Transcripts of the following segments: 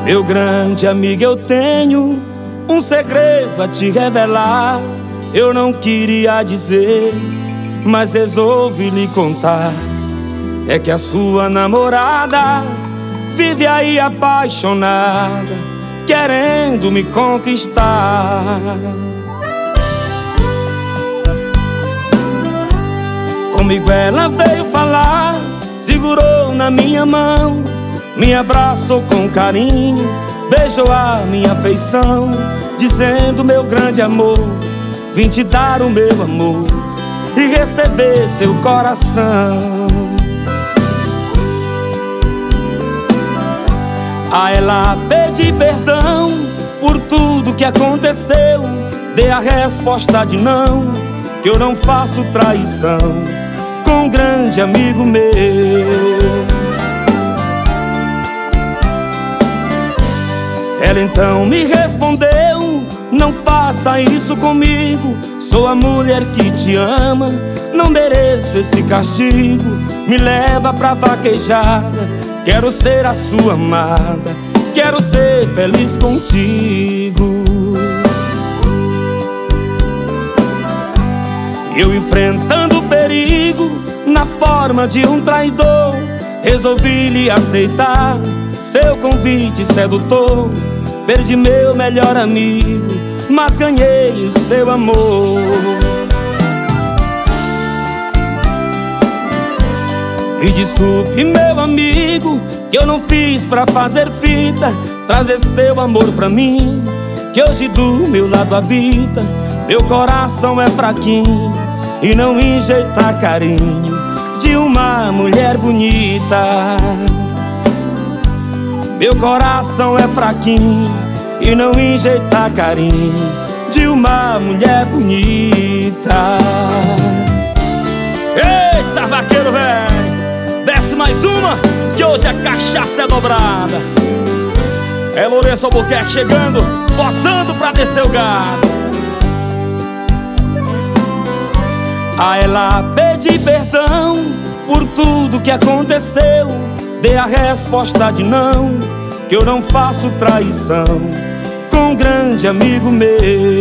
Meu grande amigo, eu tenho um segredo a te revelar. Eu não queria dizer, mas resolvi lhe contar. É que a sua namorada vive aí apaixonada, querendo me conquistar. Comigo ela veio falar, segurou na minha mão, me abraçou com carinho, beijou a minha afeição, dizendo: meu grande amor, vim te dar o meu amor e receber seu coração. A ela pedi perdão por tudo que aconteceu, dei a resposta de não, que eu não faço traição com um grande amigo meu. Ela então me respondeu: não faça isso comigo, sou a mulher que te ama, não mereço esse castigo. Me leva pra vaquejada, quero ser a sua amada, quero ser feliz contigo. Eu enfrentando o perigo na forma de um traidor, resolvi lhe aceitar seu convite sedutor. Perdi meu melhor amigo, mas ganhei o seu amor. Me desculpe, meu amigo, que eu não fiz pra fazer fita, trazer seu amor pra mim, que hoje do meu lado habita. Meu coração é fraquinho e não enjeita carinho de uma mulher bonita. Meu coração é fraquinho e não enjeita carinho de uma mulher bonita. Eita, vaqueiro velho, desce mais uma, que hoje a cachaça é dobrada. É Lourenço Albuquerque chegando, botando pra descer o gado. A ela pedi perdão por tudo que aconteceu, dei a resposta de não, que eu não faço traição com um grande amigo meu.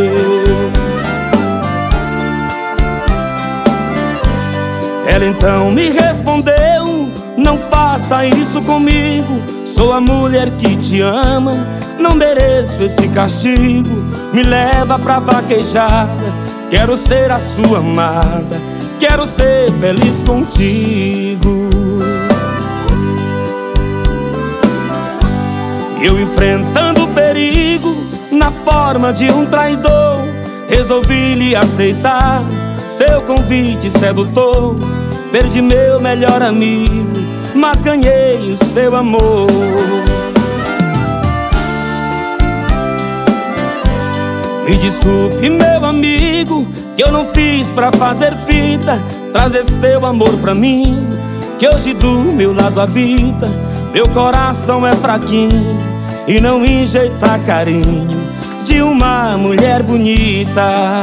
Ela então me respondeu: não faça isso comigo, sou a mulher que te ama, não mereço esse castigo. Me leva pra vaquejada, quero ser a sua amada, quero ser feliz contigo. Eu enfrentando o perigo na forma de um traidor, resolvi lhe aceitar seu convite sedutor. Perdi meu melhor amigo, mas ganhei o seu amor. Me desculpe, meu amigo, que eu não fiz pra fazer fita, trazer seu amor pra mim, que hoje do meu lado habita. Meu coração é fraquinho e não enjeita carinho de uma mulher bonita.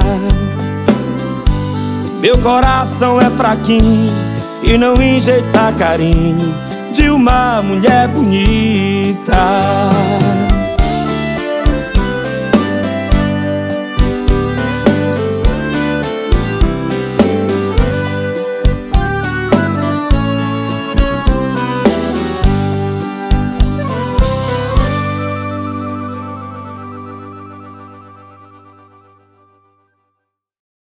Meu coração é fraquinho e não enjeita carinho de uma mulher bonita.